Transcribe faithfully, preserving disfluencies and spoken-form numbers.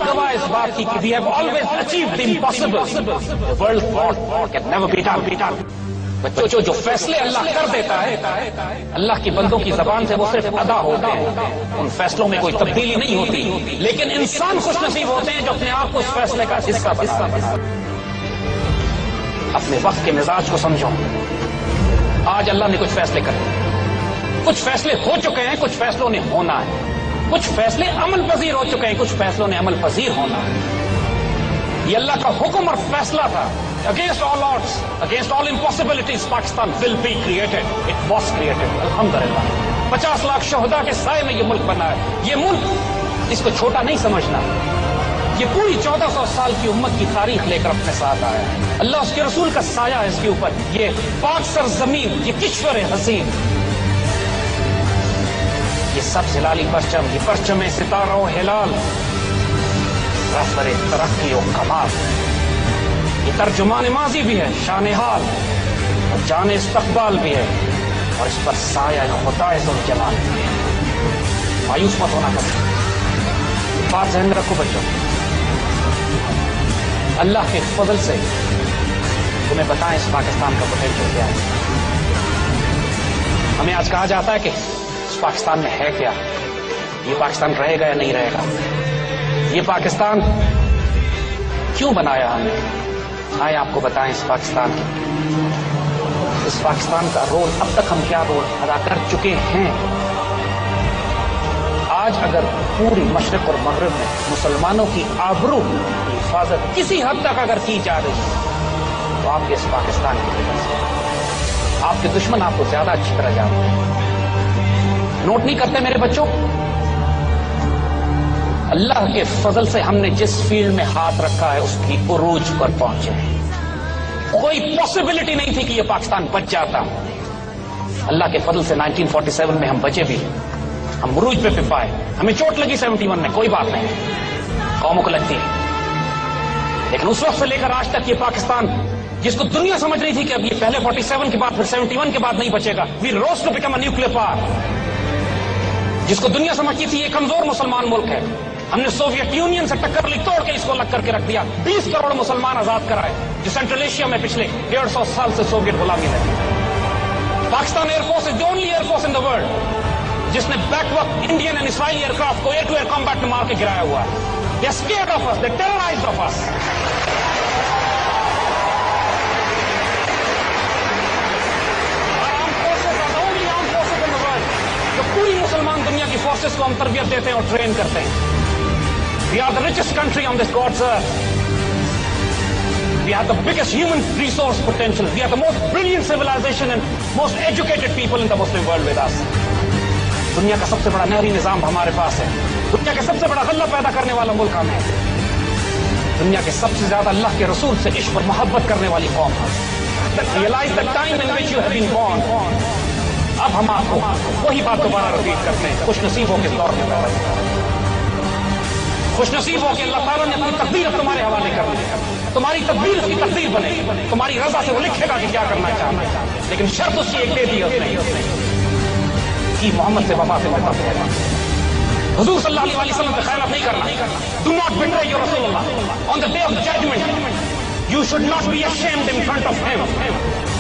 گواہ اس بات کی کہ we have always achieved the impossible. The world thought can never be done. بچوں جو فیصلے اللہ کر دیتا ہے اللہ کی بندوں کی زبان سے وہ صرف ادا ہوتے ہیں، ان فیصلوں میں کوئی تبدیلی نہیں ہوتی، لیکن انسان خوش نصیب ہوتے ہیں جو اپنے آپ کو اس فیصلے کا حصہ بنا ہے۔ اپنے وقت کے مزاج کو سمجھو، آج اللہ نے کچھ فیصلے کرے، کچھ فیصلے ہو چکے ہیں، کچھ فیصلوں نے ہونا ہے، کچھ فیصلے عمل پذیر ہو چکے ہیں، کچھ فیصلوں نے عمل پذیر ہونا ہے۔ یہ اللہ کا حکم اور فیصلہ تھا۔ Against all odds, against all impossibilities, Pakistan will be created. It was created. Alhamdulillah. پچاس لاکھ شہداء کے سائے میں یہ ملک بنا ہے۔ یہ ملک اس کو چھوٹا نہیں سمجھنا، یہ پوری چودہ سو سال کی امت کی تاریخ لے کر اپنے ساتھ آیا ہے۔ اللہ اس کے رسول کا سایہ ہے اس کے اوپر، یہ پاک سرزمین، یہ کشور حسین، یہ سب ہلالی پرچم، یہ پرچم ستارہ و ہلال، رہبر ترقی و کمال، یہ ترجمان ماضی بھی ہے، شان حال اور جان استقبال بھی ہے، اور اس پر سایہ خدا ذوالجلال بھی ہے۔ مایوس مت ہونا کبھی، بات ذہن میں رکھو بچوں، اللہ کے فضل سے تمہیں بتائیں اس پاکستان کا پوٹینشیل کیا ہے۔ ہمیں آج کہا جاتا ہے کہ اس پاکستان میں ہے کیا، یہ پاکستان رہے گا یا نہیں رہے گا، یہ پاکستان کیوں بنایا ہم نے۔ آئے آپ کو بتائیں اس پاکستان کی، اس پاکستان کا رول اب تک ہم کیا رول ادا کر چکے ہیں۔ آج اگر پوری مشرق اور مغرب میں مسلمانوں کی آبرو کی حفاظت کسی حد تک اگر کی جا رہی ہے تو آپ کے اس پاکستان کی وجہ سے، آپ کے دشمن آپ کو زیادہ اچھی طرح جانتے ہیں۔ نوٹ نہیں کرتے میرے بچوں، اللہ کے فضل سے ہم نے جس فیلڈ میں ہاتھ رکھا ہے اس کی عروج پر پہنچے ہیں۔ کوئی پاسبلٹی نہیں تھی کہ یہ پاکستان بچ جاتا، اللہ کے فضل سے نائنٹین فورٹی سیون میں ہم بچے بھی، ہم عروج پہ پائے۔ ہمیں چوٹ لگی سیونٹی ون میں، کوئی بات نہیں، قوموں کو لگتی ہے، لیکن اس وقت سے لے کر آج تک یہ پاکستان جس کو دنیا سمجھ رہی تھی کہ اب یہ پہلے فورٹی سیون کے بعد پھر سیونٹی ون کے بعد نہیں بچے گا، we rose to become a nuclear power, جس کو دنیا سمجھتی تھی یہ کمزور مسلمان ملک ہے، ہم نے سوویت یونین سے ٹکر لی، توڑ کے اس کو الگ کر کے رکھ دیا، بیس کروڑ مسلمان آزاد کرائے جو سینٹرل ایشیا میں پچھلے ڈیڑھ سو سال سے سوویت غلامی میں۔ Pakistan air force is the only air force in the world جس نے بیک وقت Indian and Israeli aircraft کو ایئر ٹو ایئر کمبیٹ میں مار کے گرایا ہوا ہے۔ They are scared of us, they terrorised of us. پوری مسلمان دنیا کی فورسز کو ہم تربیت دیتے ہیں اور ٹرین کرتے ہیں۔ We are the richest country on this God's earth. We have the biggest human resource potential. We are the most brilliant civilization and most educated people in the Muslim world with us. دنیا کا سب سے بڑا نہری نظام ہمارے پاس ہے، دنیا کا سب سے بڑا غلہ پیدا کرنے والا ملک ہم ہے، دنیا کے سب سے زیادہ اللہ کے رسول سے عشق اور محبت کرنے والی قوم ہے۔ Realize the time in which you have been born. اب ہم آپ کو وہی بات دوبارہ ریپیٹ کرتے ہیں، خوش نصیب ہو کے دور میں پیدا کیا، خوش نصیب ہو کے اللہ تعالیٰ نے اپنی تقدیر اب تمہارے حوالے کر دی، تمہاری تقدیر اس کی تقدیر بنے، تمہاری رضا سے وہ لکھے گا کہ کیا کرنا چاہتا ہے، لیکن شرط اس کی ایک دے دی اس نے کہ محمد سے وفا سے وفا ہے، حضور صلی اللہ علیہ وسلم پہ خیانت نہیں کرنا۔ Do not betray your Rasulullah on the day of judgment. You should not be ashamed in front of him.